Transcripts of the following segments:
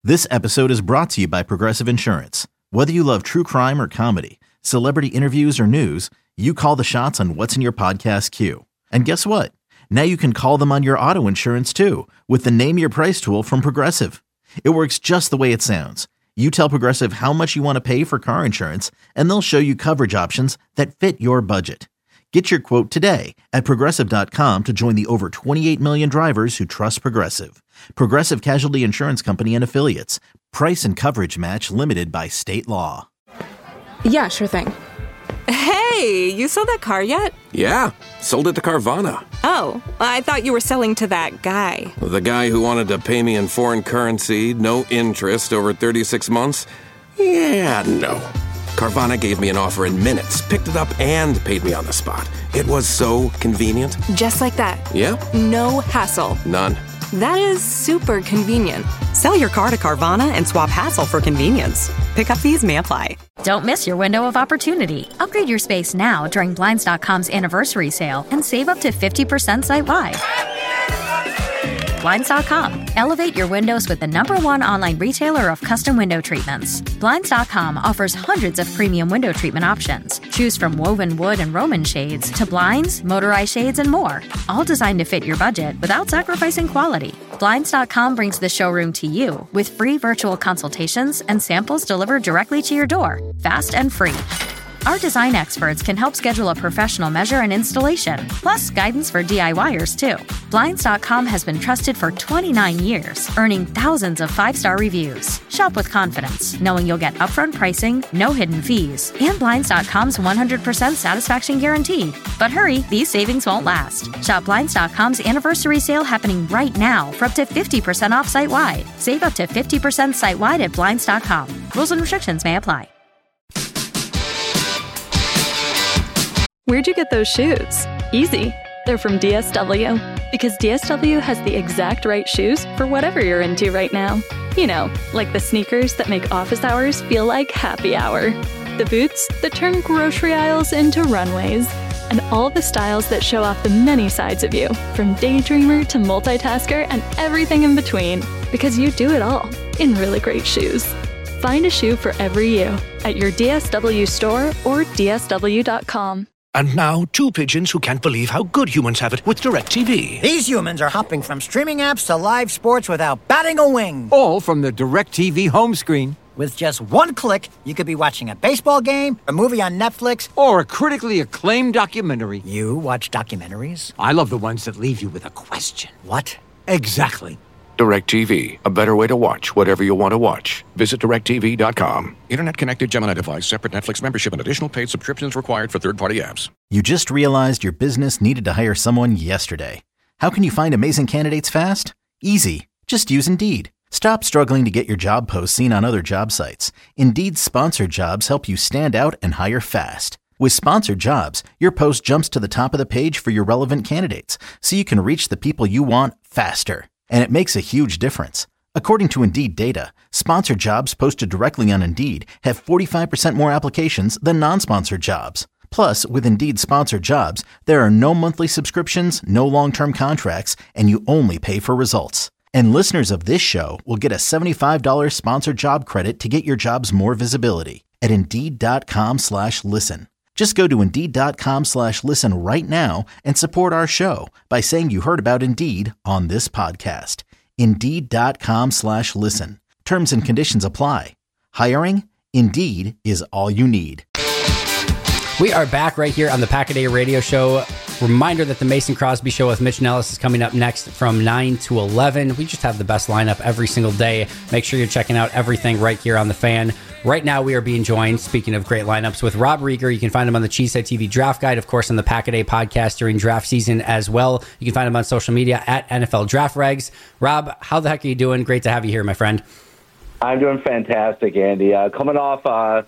This episode is brought to you by Progressive Insurance. Whether you love true crime or comedy, celebrity interviews or news, you call the shots on what's in your podcast queue. And guess what? Now you can call them on your auto insurance too with the Name Your Price tool from Progressive. It works just the way it sounds. You tell Progressive how much you want to pay for car insurance, and they'll show you coverage options that fit your budget. Get your quote today at Progressive.com to join the over 28 million drivers who trust Progressive. Progressive Casualty Insurance Company and Affiliates. Price and coverage match limited by state law. Yeah, sure thing. Hey, you sold that car yet? Yeah, sold it to Carvana. Oh, I thought you were selling to that guy. The guy who wanted to pay me in foreign currency, no interest, over 36 months? Yeah, no. Carvana gave me an offer in minutes, picked it up, and paid me on the spot. It was so convenient. Just like that. Yeah? No hassle. None. That is super convenient. Sell your car to Carvana and swap hassle for convenience. Pickup fees may apply. Don't miss your window of opportunity. Upgrade your space now during Blinds.com's anniversary sale and save up to 50% site-wide. Blinds.com. Elevate your windows with the #1 online retailer of custom window treatments. Blinds.com offers hundreds of premium window treatment options. Choose from woven wood and Roman shades to blinds, motorized shades, and more. All designed to fit your budget without sacrificing quality. Blinds.com brings the showroom to you with free virtual consultations and samples delivered directly to your door, fast and free. Our design experts can help schedule a professional measure and installation, plus guidance for DIYers too. Blinds.com has been trusted for 29 years, earning thousands of 5-star reviews. Shop with confidence, knowing you'll get upfront pricing, no hidden fees, and Blinds.com's 100% satisfaction guarantee. But hurry, these savings won't last. Shop Blinds.com's anniversary sale happening right now for up to 50% off site-wide. Save up to 50% site-wide at Blinds.com. Rules and restrictions may apply. Where'd you get those shoes? Easy. They're from DSW. Because DSW has the exact right shoes for whatever you're into right now. You know, like the sneakers that make office hours feel like happy hour. The boots that turn grocery aisles into runways. And all the styles that show off the many sides of you, from daydreamer to multitasker and everything in between. Because you do it all in really great shoes. Find a shoe for every you at your DSW store or DSW.com. And now, two pigeons who can't believe how good humans have it with DirecTV. These humans are hopping from streaming apps to live sports without batting a wing. All from the DirecTV home screen. With just one click, you could be watching a baseball game, a movie on Netflix, or a critically acclaimed documentary. You watch documentaries? I love the ones that leave you with a question. What? Exactly. DirecTV, a better way to watch whatever you want to watch. Visit DirecTV.com. Internet-connected Gemini device, separate Netflix membership, and additional paid subscriptions required for third-party apps. You just realized your business needed to hire someone yesterday. How can you find amazing candidates fast? Easy. Just use Indeed. Stop struggling to get your job posts seen on other job sites. Indeed's sponsored jobs help you stand out and hire fast. With sponsored jobs, your post jumps to the top of the page for your relevant candidates, so you can reach the people you want faster. And it makes a huge difference. According to Indeed data, sponsored jobs posted directly on Indeed have 45% more applications than non-sponsored jobs. Plus, with Indeed sponsored jobs, there are no monthly subscriptions, no long-term contracts, and you only pay for results. And listeners of this show will get a $75 sponsored job credit to get your jobs more visibility at Indeed.com/listen. Just go to Indeed.com/listen right now and support our show by saying you heard about Indeed on this podcast. Indeed.com/listen. Terms and conditions apply. Hiring? Indeed is all you need. We are back right here on the Pack-A-Day Radio Show. Reminder that the Mason Crosby Show with Mitch Nellis is coming up next from 9 to 11. We just have the best lineup every single day. Make sure you're checking out everything right here on The Fan. Right now, we are being joined, speaking of great lineups, with Rob Rieger. You can find him on the Cheesehead TV Draft Guide, of course, on the Pack-A-Day podcast during draft season as well. You can find him on social media at NFL Draft Regs. Rob, how the heck are you doing? Great to have you here, my friend. I'm doing fantastic, Andy. Coming off,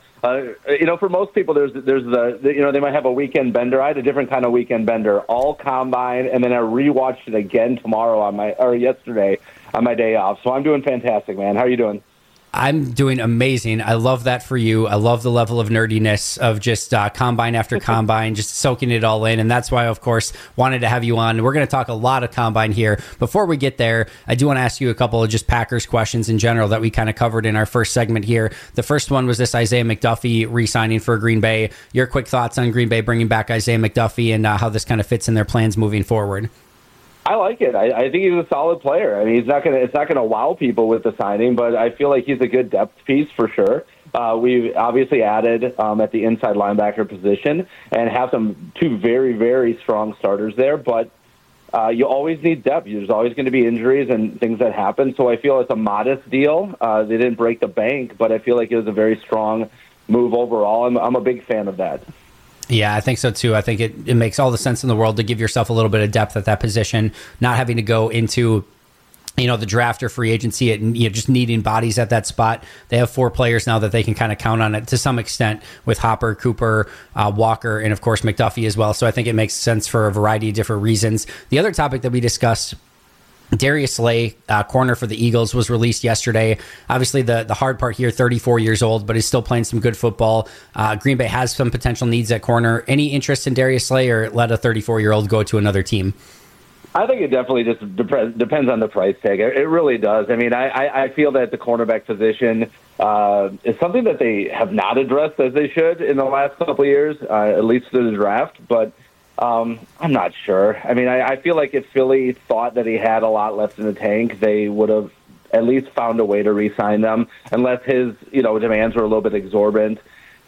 for most people, there's they might have a weekend bender. I had a different kind of weekend bender, all combine, and then I rewatched it again yesterday on my day off. So I'm doing fantastic, man. How are you doing? I'm doing amazing. I love that for you. I love the level of nerdiness of just combine after combine, just soaking it all in. And that's why, of course, wanted to have you on. We're going to talk a lot of combine here. Before we get there, I do want to ask you a couple of just Packers questions in general that we kind of covered in our first segment here. The first one was this Isaiah McDuffie re-signing for Green Bay. Your quick thoughts on Green Bay bringing back Isaiah McDuffie and how this kind of fits in their plans moving forward. I like it. I think he's a solid player. I mean, it's not gonna wow people with the signing, but I feel like he's a good depth piece for sure. We've obviously added at the inside linebacker position and have two very, very strong starters there, but you always need depth. There's always going to be injuries and things that happen, so I feel it's a modest deal. They didn't break the bank, but I feel like it was a very strong move overall. I'm a big fan of that. Yeah, I think so too. I think it makes all the sense in the world to give yourself a little bit of depth at that position, not having to go into the draft or free agency and just needing bodies at that spot. They have 4 players now that they can kind of count on it to some extent with Hopper, Cooper, Walker, and of course McDuffie as well. So I think it makes sense for a variety of different reasons. The other topic that we discussed, Darius Slay, corner for the Eagles, was released yesterday. Obviously, the hard part here, 34 years old, but he's still playing some good football. Green Bay has some potential needs at corner. Any interest in Darius Slay, or let a 34-year-old go to another team? I think it definitely just depends on the price tag. It really does. I mean, I feel that the cornerback position is something that they have not addressed as they should in the last couple of years, at least through the draft, but I'm not sure. I mean, I feel like if Philly thought that he had a lot left in the tank, they would have at least found a way to re-sign them, unless his demands were a little bit exorbitant.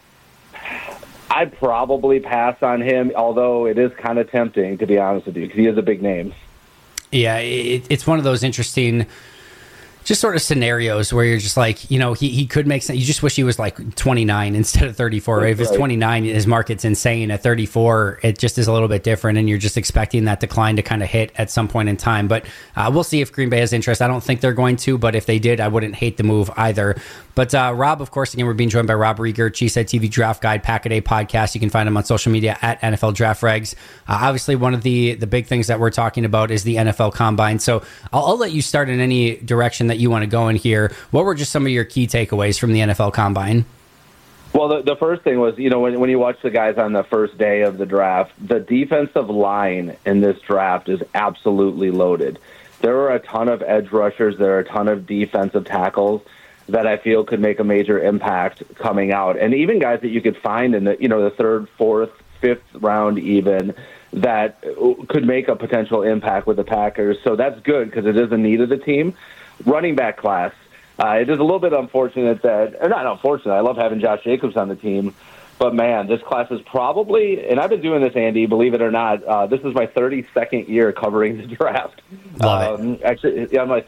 I'd probably pass on him, although it is kind of tempting, to be honest with you, because he is a big name. Yeah, it's one of those interesting just sort of scenarios where you're just like, he could make sense. You just wish he was like 29 instead of 34. Right? If it's 29, his market's insane. At 34, it just is a little bit different, and you're just expecting that decline to kind of hit at some point in time. But we'll see if Green Bay has interest. I don't think they're going to, but if they did, I wouldn't hate the move either. But Rob, of course, again, we're being joined by Rob Rieger, Cheesehead TV Draft Guide, Pack-A-Day Podcast. You can find him on social media at NFL Draft Regs. Obviously, one of the big things that we're talking about is the NFL Combine. So I'll let you start in any direction that you want to go in here. What were just some of your key takeaways from the NFL Combine? Well, the first thing was, when you watch the guys on the first day of the draft, the defensive line in this draft is absolutely loaded. There are a ton of edge rushers. There are a ton of defensive tackles that I feel could make a major impact coming out. And even guys that you could find in the third, fourth, fifth round even, that could make a potential impact with the Packers. So that's good because it is a need of the team. Running back class. It is a little bit unfortunate not unfortunate, I love having Josh Jacobs on the team, but man, this class is probably, and I've been doing this, Andy, believe it or not, this is my 32nd year covering the draft. Actually, yeah, my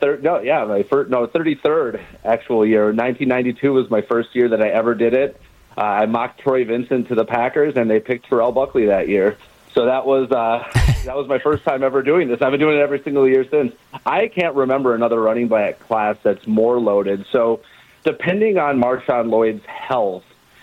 33rd actual year. 1992 was my first year that I ever did it. I mocked Troy Vincent to the Packers, and they picked Terrell Buckley that year. So that was my first time ever doing this. I've been doing it every single year since. I can't remember another running back class that's more loaded. So depending on Marshawn Lloyd's health,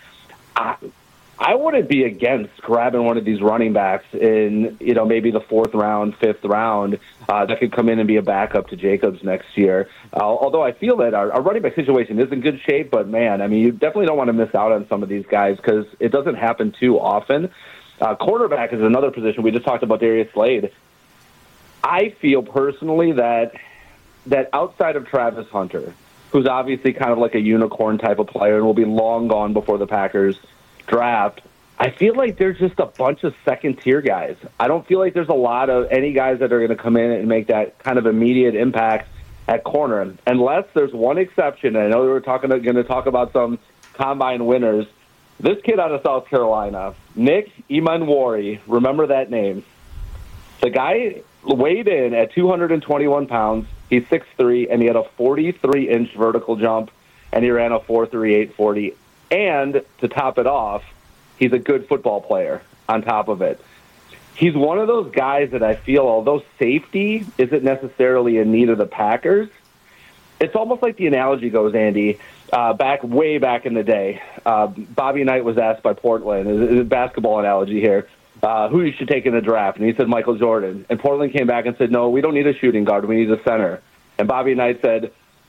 I wouldn't be against grabbing one of these running backs in, maybe the 4th round, 5th round that could come in and be a backup to Jacobs next year. Although I feel that our running back situation is in good shape, but man, I mean, you definitely don't want to miss out on some of these guys because it doesn't happen too often. Cornerback is another position. We just talked about Darius Slade. I feel personally that outside of Travis Hunter, who's obviously kind of like a unicorn type of player and will be long gone before the Packers draft, I feel like there's just a bunch of second-tier guys. I don't feel like there's a lot of any guys that are going to come in and make that kind of immediate impact at corner, unless there's one exception. And I know we're going to talk about some combine winners. This kid out of South Carolina, Nick Emanwari, remember that name. The guy weighed in at 221 pounds. He's 6'3", and he had a 43-inch vertical jump, and he ran a 4.38 40. And to top it off, he's a good football player on top of it. He's one of those guys that I feel, although safety isn't necessarily in need of the Packers, it's almost like the analogy goes, Andy, way back in the day. Bobby Knight was asked by Portland, is a basketball analogy here, who you should take in the draft. And he said Michael Jordan. And Portland came back and said, no, we don't need a shooting guard. We need a center. And Bobby Knight said,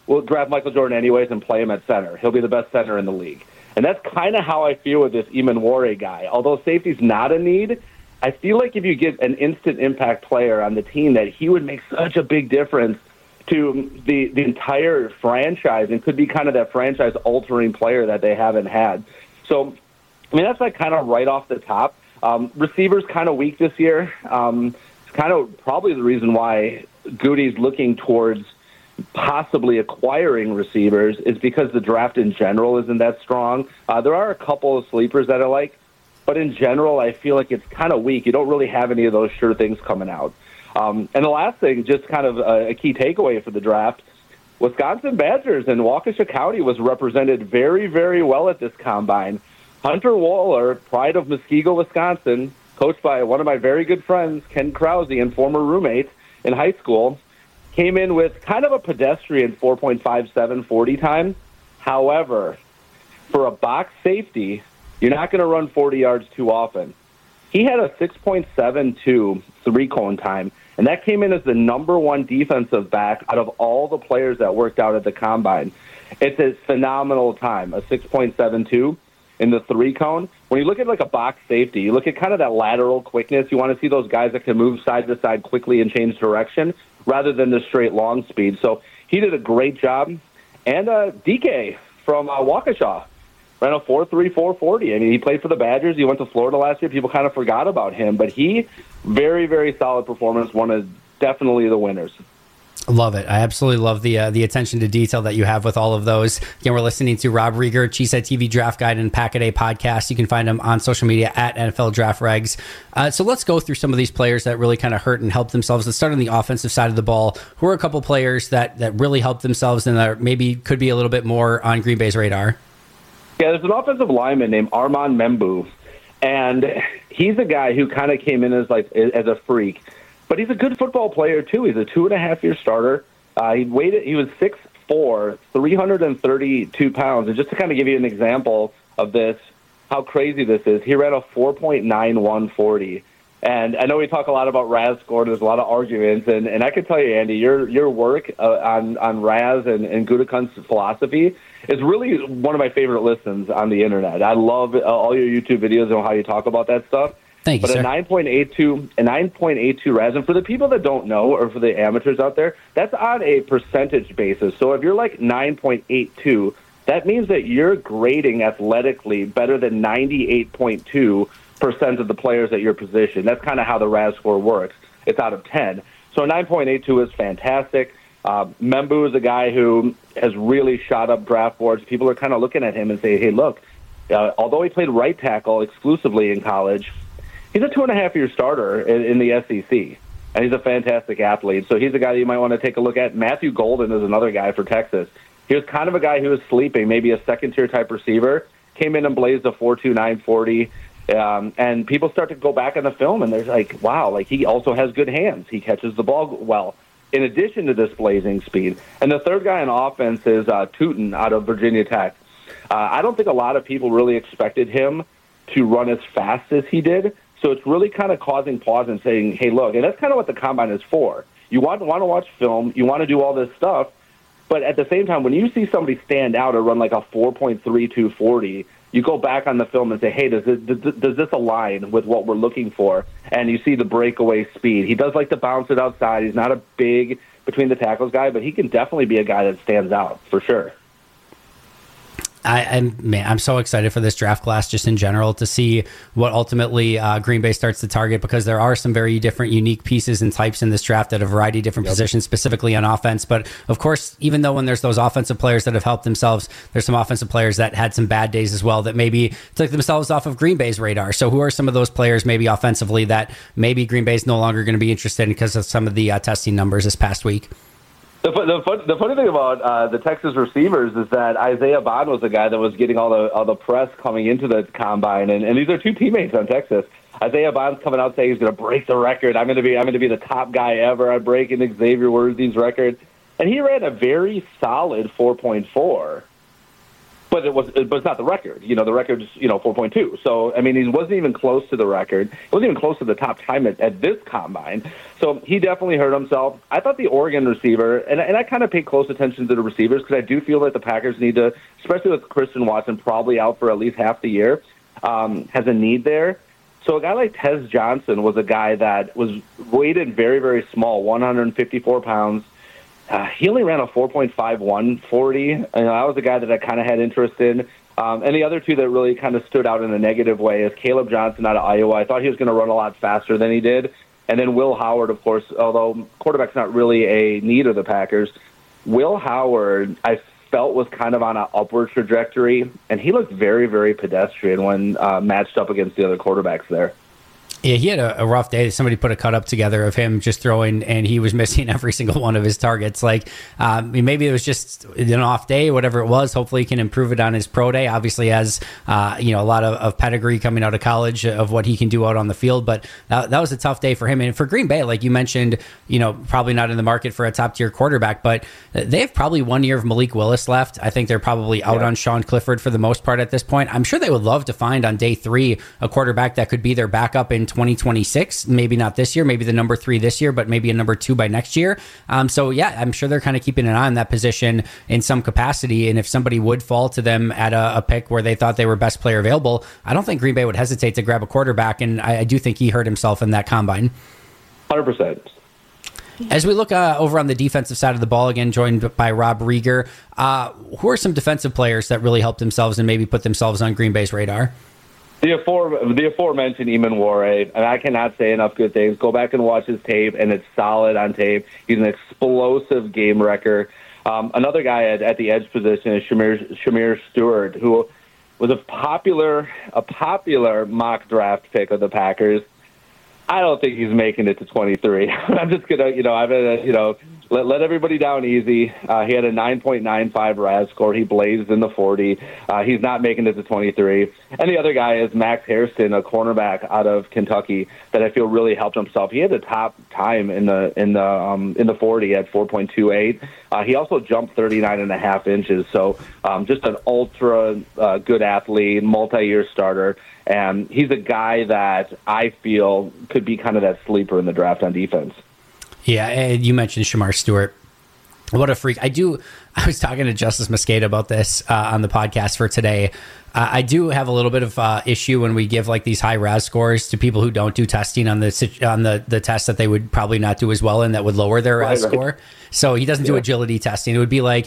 we'll draft Michael Jordan anyways and play him at center. He'll be the best center in the league. And that's kind of how I feel with this Eamon Warre guy. Although safety's not a need, I feel like if you get an instant impact player on the team, that he would make such a big difference to the entire franchise and could be kind of that franchise-altering player that they haven't had. So, I mean, that's like kind of right off the top. Receivers kind of weak this year. It's kind of probably the reason why Goody's looking towards possibly acquiring receivers is because the draft in general isn't that strong. There are a couple of sleepers that I like, but in general, I feel like it's kind of weak. You don't really have any of those sure things coming out. And the last thing, just kind of a key takeaway for the draft, Wisconsin Badgers and Waukesha County was represented very, very well at this combine. Hunter Waller, pride of Muskego, Wisconsin, coached by one of my very good friends, Ken Krause, and former roommate in high school, came in with kind of a pedestrian 4.57 40 time. However, for a box safety, you're not going to run 40 yards too often. He had a 6.72 three-cone time, and that came in as the number one defensive back out of all the players that worked out at the combine. It's a phenomenal time, a 6.72 in the three-cone. When you look at like a box safety, you look at kind of that lateral quickness. You want to see those guys that can move side to side quickly and change direction rather than the straight long speed. So he did a great job. And DK from Waukesha ran a 4.3 4.40. I mean, he played for the Badgers. He went to Florida last year. People kind of forgot about him, but he, very, very solid performance. One of definitely the winners. Love it. I absolutely love the attention to detail that you have with all of those. Again, we're listening to Rob Rieger, Cheesehead TV Draft Guide and Pack-A-Day podcast. You can find him on social media at NFL Draft Regs. So let's go through some of these players that really kind of hurt and helped themselves. Let's start on the offensive side of the ball. Who are a couple players that really helped themselves and that maybe could be a little bit more on Green Bay's radar? Yeah, there's an offensive lineman named Armand Membou, and he's a guy who kind of came in as a freak. But he's a good football player, too. He's a 2.5-year starter. He was 6'4", 332 pounds. And just to kind of give you an example of this, how crazy this is, he ran a 4.91 40. And I know we talk a lot about Raz score. There's a lot of arguments. And I can tell you, Andy, your work on Raz and Gutekunst's philosophy is really one of my favorite listens on the Internet. I love all your YouTube videos and how you talk about that stuff. Thank you, but sir. a 9.82 Raz, and for the people that don't know, or for the amateurs out there, that's on a percentage basis. So if you're like 9.82, that means that you're grading athletically better than 98.2% of the players at your position. That's kind of how the Raz score works. It's out of 10. So 9.82 is fantastic. Membou is a guy who has really shot up draft boards. People are kind of looking at him and say, hey, look, although he played right tackle exclusively in college, he's a 2.5-year starter in the SEC, and he's a fantastic athlete. So he's a guy that you might want to take a look at. Matthew Golden is another guy for Texas. He was kind of a guy who was sleeping, maybe a second-tier type receiver, came in and blazed a 4.29 40, and people start to go back on the film, and they're like, wow, like he also has good hands. He catches the ball well, in addition to this blazing speed. And the third guy on offense is Tootin out of Virginia Tech. I don't think a lot of people really expected him to run as fast as he did. So it's really kind of causing pause and saying, hey, look, and that's kind of what the combine is for. You want to watch film, you want to do all this stuff, but at the same time, when you see somebody stand out or run like a 4.32 40, you go back on the film and say, hey, does this align with what we're looking for? And you see the breakaway speed. He does like to bounce it outside. He's not a big between the tackles guy, but he can definitely be a guy that stands out for sure. I'm so excited for this draft class just in general to see what ultimately Green Bay starts to target, because there are some very different, unique pieces and types in this draft at a variety of different positions, specifically on offense. But of course, even though when there's those offensive players that have helped themselves, there's some offensive players that had some bad days as well that maybe took themselves off of Green Bay's radar. So who are some of those players maybe offensively that maybe Green Bay's no longer going to be interested in because of some of the testing numbers this past week? The funny thing about the Texas receivers is that Isaiah Bond was the guy that was getting all the press coming into the combine, and these are two teammates on Texas. Isaiah Bond's coming out saying he's going to break the record. I'm going to be the top guy ever. I'm breaking Xavier Worthy's record, and he ran a very solid 4.4. But it's not the record. The record's 4.2. So I mean, he wasn't even close to the record. He wasn't even close to the top time at this combine. So he definitely hurt himself. I thought the Oregon receiver, and I kind of paid close attention to the receivers because I do feel that the Packers need to, especially with Christian Watson probably out for at least half the year, has a need there. So a guy like Tez Johnson was a guy that was weighted very, very small, 154 pounds. He only ran a 4.51 40. And that was a guy that I kind of had interest in. And the other two that really kind of stood out in a negative way is Caleb Johnson out of Iowa. I thought he was going to run a lot faster than he did. And then Will Howard, of course, although quarterback's not really a need of the Packers, Will Howard, I felt was kind of on an upward trajectory, and he looked very, very pedestrian when matched up against the other quarterbacks there. Yeah, he had a rough day. Somebody put a cut up together of him just throwing, and he was missing every single one of his targets. Like, maybe it was just an off day, whatever it was. Hopefully he can improve it on his pro day. Obviously has, a lot of pedigree coming out of college of what he can do out on the field. But that was a tough day for him. And for Green Bay, like you mentioned, probably not in the market for a top-tier quarterback, but they have probably 1 year of Malik Willis left. I think they're probably out on Sean Clifford for the most part at this point. I'm sure they would love to find on day 3 a quarterback that could be their backup in 2026, maybe not this year, maybe the number 3 this year, but maybe a number 2 by next year. So yeah, I'm sure they're kind of keeping an eye on that position in some capacity. And if somebody would fall to them at a pick where they thought they were best player available, I don't think Green Bay would hesitate to grab a quarterback. And I do think he hurt himself in that combine. 100%. As we look over on the defensive side of the ball, again, joined by Rob Rieger, who are some defensive players that really helped themselves and maybe put themselves on Green Bay's radar? The aforementioned Eamon Warray, and I cannot say enough good things. Go back and watch his tape, and it's solid on tape. He's an explosive game wrecker. Another guy at the edge position is Shamir Stewart, who was a popular mock draft pick of the Packers. I don't think he's making it to 23. I'm just gonna, let everybody down easy. He had a 9.95 RAS score. He blazed in the 40. He's not making it to 23. And the other guy is Max Hairston, a cornerback out of Kentucky, that I feel really helped himself. He had the top time in the 40 at 4.28. He also jumped 39.5 inches. So just an ultra good athlete, multi-year starter. And he's a guy that I feel could be kind of that sleeper in the draft on defense. Yeah, and you mentioned Shamar Stewart. What a freak. I was talking to Justice Mosqueda about this on the podcast for today. I do have a little bit of issue when we give like these high RAS scores to people who don't do testing on the test that they would probably not do as well and that would lower their RAS score. So he doesn't do agility testing. It would be like,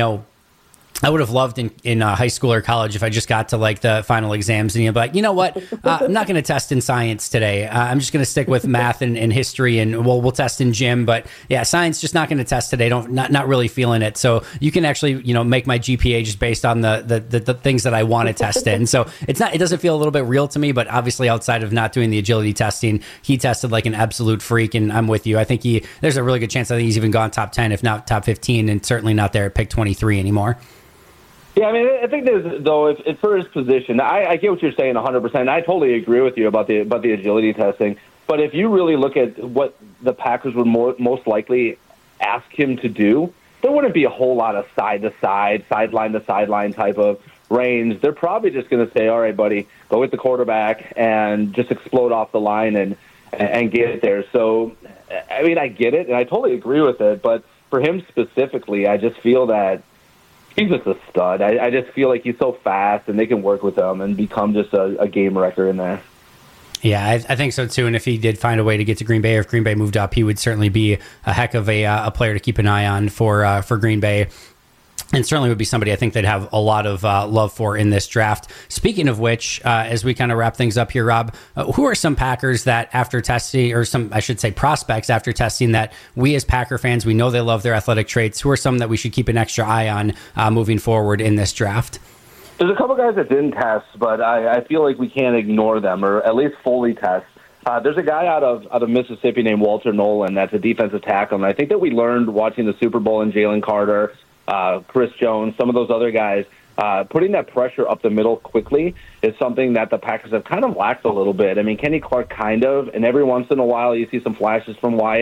I would have loved in high school or college if I just got to like the final exams and you'd be like, you know what, I'm not going to test in science today. I'm just going to stick with math and history, and we'll test in gym. But yeah, science just not going to test today. Not really feeling it. So you can actually make my GPA just based on the things that I want to test in. So it doesn't feel a little bit real to me. But obviously outside of not doing the agility testing, he tested like an absolute freak, and I'm with you. I think there's a really good chance I think he's even gone top 10, if not top 15, and certainly not there at pick 23 anymore. Yeah, I mean, I think if for his position, I get what you're saying 100%. I totally agree with you about the agility testing. But if you really look at what the Packers would most likely ask him to do, there wouldn't be a whole lot of side-to-side, sideline-to-sideline type of range. They're probably just going to say, all right, buddy, go with the quarterback and just explode off the line and get it there. So, I mean, I get it, and I totally agree with it. But for him specifically, I just feel that he's just a stud. I just feel like he's so fast, and they can work with him and become just a game wrecker in there. Yeah, I think so too. And if he did find a way to get to Green Bay, or if Green Bay moved up, he would certainly be a heck of a player to keep an eye on for Green Bay. And certainly would be somebody I think they'd have a lot of love for in this draft. Speaking of which, as we kind of wrap things up here, Rob, who are some Packers that after testing, or some, I should say, prospects after testing that we as Packer fans, we know they love their athletic traits. Who are some that we should keep an extra eye on moving forward in this draft? There's a couple guys that didn't test, but I feel like we can't ignore them, or at least fully test. There's a guy out of Mississippi named Walter Nolan that's a defensive tackle, and I think that we learned watching the Super Bowl and Jalen Carter, Chris Jones, some of those other guys, putting that pressure up the middle quickly is something that the Packers have kind of lacked a little bit. I mean, Kenny Clark kind of, and every once in a while you see some flashes from Wyatt.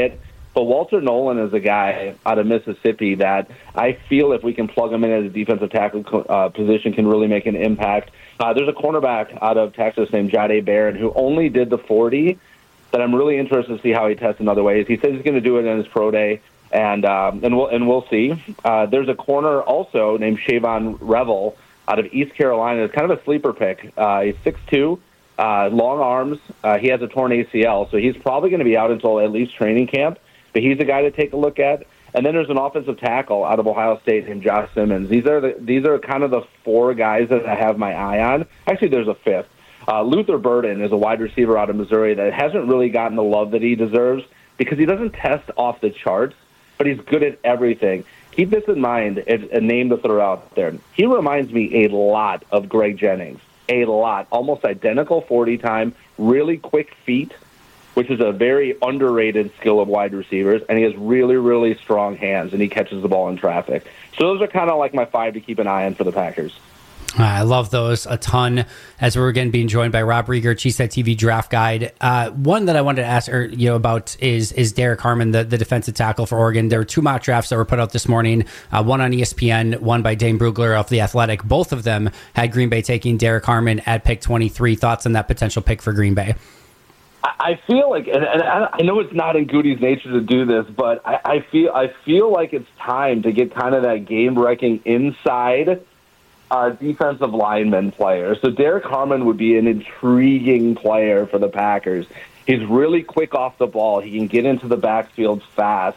But Walter Nolan is a guy out of Mississippi that I feel if we can plug him in as a defensive tackle position can really make an impact. There's a cornerback out of Texas named Jahdae Barron who only did the 40 that I'm really interested to see how he tests in other ways. He says he's going to do it in his pro day, and we'll see. There's a corner also named Shavon Revel out of East Carolina. It's kind of a sleeper pick. He's 6'2", long arms. He has a torn ACL, so he's probably going to be out until at least training camp. But he's a guy to take a look at. And then there's an offensive tackle out of Ohio State named Josh Simmons. These are kind of the four guys that I have my eye on. Actually, there's a fifth. Luther Burden is a wide receiver out of Missouri that hasn't really gotten the love that he deserves because he doesn't test off the charts, but he's good at everything. Keep this in mind, a name to throw out there. He reminds me a lot of Greg Jennings. A lot. Almost identical 40 time, really quick feet, which is a very underrated skill of wide receivers, and he has really, really strong hands, and he catches the ball in traffic. So those are kind of like my five to keep an eye on for the Packers. I love those a ton. As we're again being joined by Rob Rieger, Cheesehead TV Draft Guide. One that I wanted to ask about is Derek Harmon, the defensive tackle for Oregon. There were two mock drafts that were put out this morning. One on ESPN, one by Dane Brugler of The Athletic. Both of them had Green Bay taking Derek Harmon at pick 23. Thoughts on that potential pick for Green Bay? I feel like, and I know it's not in Goody's nature to do this, but I feel like it's time to get kind of that game-wrecking inside defensive lineman player. So Derek Harmon would be an intriguing player for the Packers. He's really quick off the ball. He can get into the backfield fast.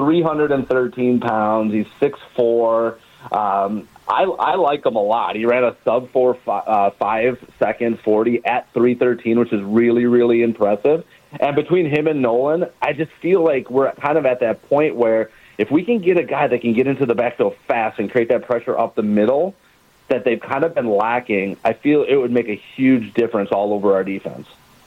313 pounds. He's 6'4". I like him a lot. He ran a sub 5 seconds 40 at 313, which is really, really impressive. And between him and Nolan, I just feel like we're kind of at that point where if we can get a guy that can get into the backfield fast and create that pressure up the middle that they've kind of been lacking, I feel it would make a huge difference all over our defense.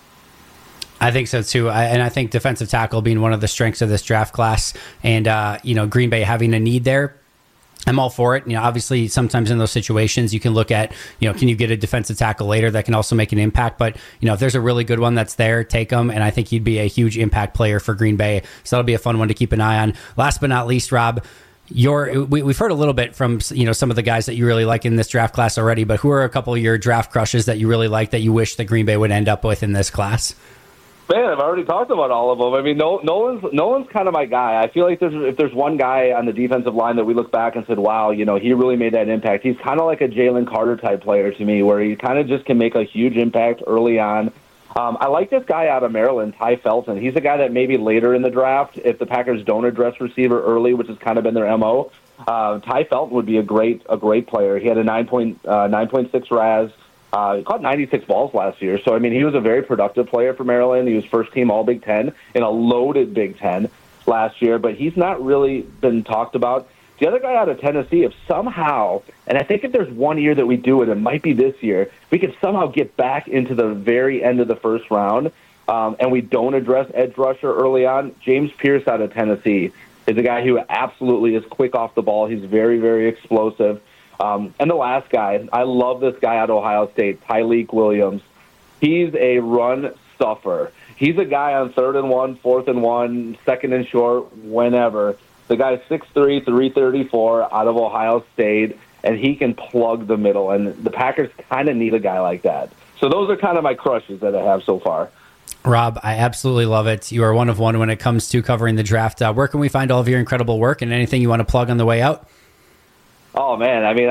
I think so too, and I think defensive tackle being one of the strengths of this draft class, and Green Bay having a need there, I'm all for it. Obviously, sometimes in those situations, you can look at, can you get a defensive tackle later that can also make an impact? But, if there's a really good one that's there, take him. And I think he'd be a huge impact player for Green Bay. So that'll be a fun one to keep an eye on. Last but not least, Rob, we've heard a little bit from, some of the guys that you really like in this draft class already, but who are a couple of your draft crushes that you really like that you wish that Green Bay would end up with in this class? Man, I've already talked about all of them. I mean, Nolan's kind of my guy. I feel like if there's one guy on the defensive line that we look back and said, wow, he really made that impact. He's kind of like a Jalen Carter type player to me, where he kind of just can make a huge impact early on. I like this guy out of Maryland, Ty Felton. He's a guy that maybe later in the draft, if the Packers don't address receiver early, which has kind of been their MO, Ty Felton would be a great player. He had a 9.6 RAS. He caught 96 balls last year. So, he was a very productive player for Maryland. He was first team All Big Ten in a loaded Big Ten last year, but he's not really been talked about. The other guy out of Tennessee, if somehow, and I think if there's one year that we do it might be this year, we could somehow get back into the very end of the first round, and we don't address edge rusher early on. James Pierce out of Tennessee is a guy who absolutely is quick off the ball. He's very, very explosive. And the last guy, I love this guy out of Ohio State, Tyleik Williams. He's a run stuffer. He's a guy on 3rd and 1, 4th and 1, 2nd and short, whenever. The guy's 6'3", 334 out of Ohio State, and he can plug the middle. And the Packers kind of need a guy like that. So those are kind of my crushes that I have so far. Rob, I absolutely love it. You are one of one when it comes to covering the draft. Where can we find all of your incredible work and anything you want to plug on the way out? Oh, man. I'm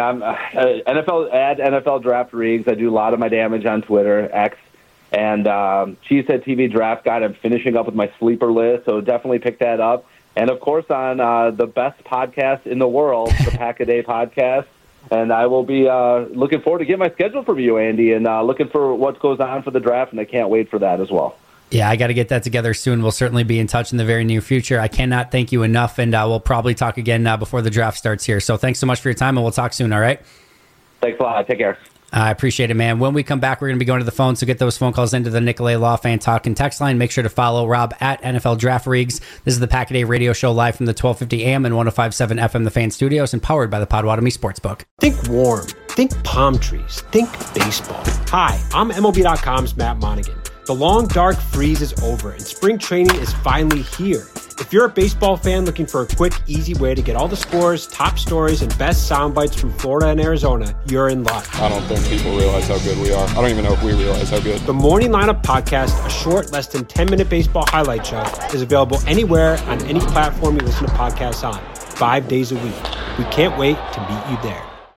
NFL Draft Rigs. I do a lot of my damage on Twitter, X, and Cheesehead TV Draft Guide. I'm finishing up with my sleeper list, so definitely pick that up. And, of course, on the best podcast in the world, the Pack-A-Day podcast. And I will be looking forward to getting my schedule from you, Andy, and looking for what goes on for the draft, and I can't wait for that as well. Yeah, I got to get that together soon. We'll certainly be in touch in the very near future. I cannot thank you enough, and we'll probably talk again before the draft starts here. So thanks so much for your time, and we'll talk soon, all right? Thanks a lot. Take care. I appreciate it, man. When we come back, we're going to be going to the phone, so get those phone calls into the Nicolay Law Fan Talk and Text line. Make sure to follow Rob at NFL Draft Rigs. This is the Pack-A-Day Radio Show live from the 1250 AM and 105.7 FM The Fan Studios and powered by the Potawatomi Sportsbook. Think warm. Think palm trees. Think baseball. Hi, I'm MLB.com's Matt Monaghan. The long, dark freeze is over, and spring training is finally here. If you're a baseball fan looking for a quick, easy way to get all the scores, top stories, and best sound bites from Florida and Arizona, you're in luck. I don't think people realize how good we are. I don't even know if we realize how good. The Morning Lineup Podcast, a short, less than 10-minute baseball highlight show, is available anywhere on any platform you listen to podcasts on, 5 days a week. We can't wait to meet you there.